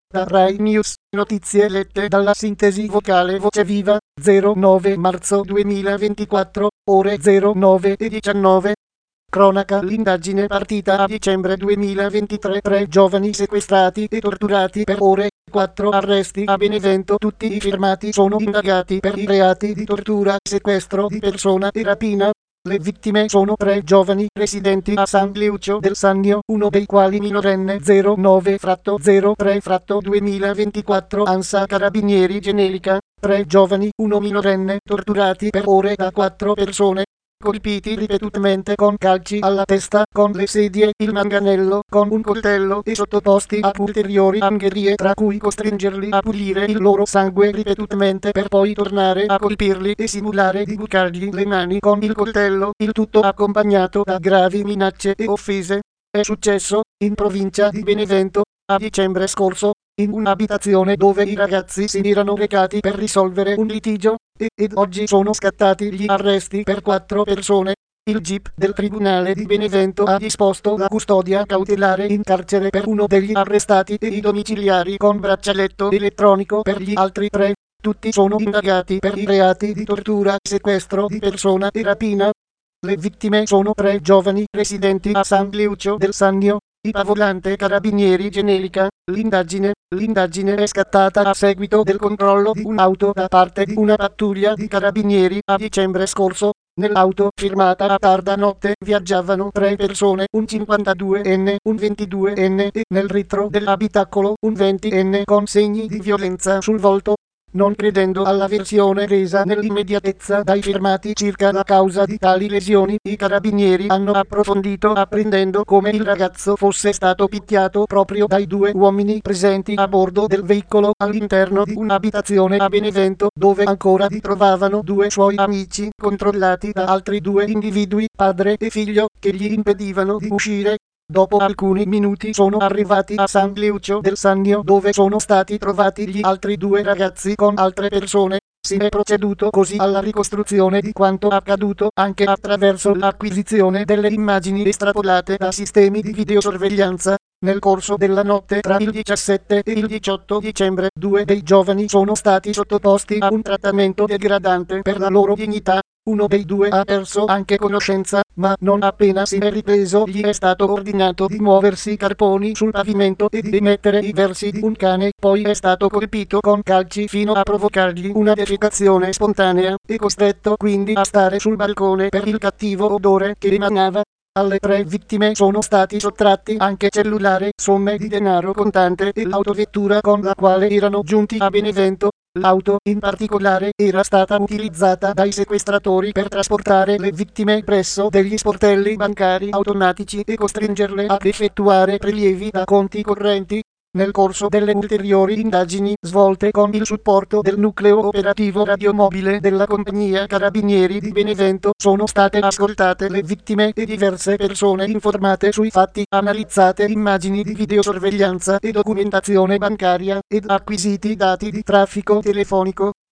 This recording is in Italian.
Da Rai News, notizie lette dalla sintesi vocale Voce Viva, 09 marzo 2024, ore 09:19. Cronaca: l'indagine partita a dicembre 2023, 3 giovani sequestrati e torturati per ore, 4 arresti a Benevento, tutti i firmati sono indagati per i reati di tortura, sequestro di persona e rapina. Le vittime sono 3 giovani residenti a San Leucio del Sannio, uno dei quali minorenne. 09/03/2024 ANSA Carabinieri Generica, 3 giovani, uno minorenne, torturati per ore da 4 persone, colpiti ripetutamente con calci alla testa, con le sedie, il manganello, con un coltello e sottoposti a ulteriori angherie, tra cui costringerli a pulire il loro sangue ripetutamente per poi tornare a colpirli e simulare di bucargli le mani con il coltello, il tutto accompagnato da gravi minacce e offese. È successo in provincia di Benevento a dicembre scorso, in un'abitazione dove i ragazzi si erano recati per risolvere un litigio, ed oggi sono scattati gli arresti per 4 persone. Il GIP del Tribunale di Benevento ha disposto la custodia cautelare in carcere per uno degli arrestati e i domiciliari con braccialetto elettronico per gli altri 3. Tutti sono indagati per i reati di tortura, sequestro di persona e rapina. Le vittime sono 3 giovani residenti a San Leucio del Sannio. IPA Volante Carabinieri Generica. L'indagine è scattata a seguito del controllo di un'auto da parte di una pattuglia di carabinieri a dicembre scorso. Nell'auto, firmata a tarda notte, viaggiavano 3 persone, un 52enne, un 22enne e nel ritro dell'abitacolo un 20enne con segni di violenza sul volto. Non credendo alla versione resa nell'immediatezza dai firmati circa la causa di tali lesioni, i carabinieri hanno approfondito apprendendo come il ragazzo fosse stato picchiato proprio dai 2 uomini presenti a bordo del veicolo all'interno di un'abitazione a Benevento, dove ancora vi trovavano 2 suoi amici, controllati da altri 2 individui, padre e figlio, che gli impedivano di uscire. Dopo alcuni minuti sono arrivati a San Leucio del Sannio, dove sono stati trovati gli altri 2 ragazzi con altre persone. Si è proceduto così alla ricostruzione di quanto accaduto anche attraverso l'acquisizione delle immagini estrapolate da sistemi di videosorveglianza. Nel corso della notte tra il 17 e il 18 dicembre 2 dei giovani sono stati sottoposti a un trattamento degradante per la loro dignità. Uno dei 2 ha perso anche conoscenza, ma non appena si è ripreso gli è stato ordinato di muoversi carponi sul pavimento e di emettere i versi di un cane. Poi è stato colpito con calci fino a provocargli una defecazione spontanea, e costretto quindi a stare sul balcone per il cattivo odore che emanava. Alle 3 vittime sono stati sottratti anche cellulare, somme di denaro contante e l'autovettura con la quale erano giunti a Benevento. L'auto, in particolare, era stata utilizzata dai sequestratori per trasportare le vittime presso degli sportelli bancari automatici e costringerle ad effettuare prelievi da conti correnti. Nel corso delle ulteriori indagini svolte con il supporto del nucleo operativo radiomobile della compagnia Carabinieri di Benevento, sono state ascoltate le vittime e diverse persone informate sui fatti, analizzate immagini di videosorveglianza e documentazione bancaria, ed acquisiti dati di traffico telefonico.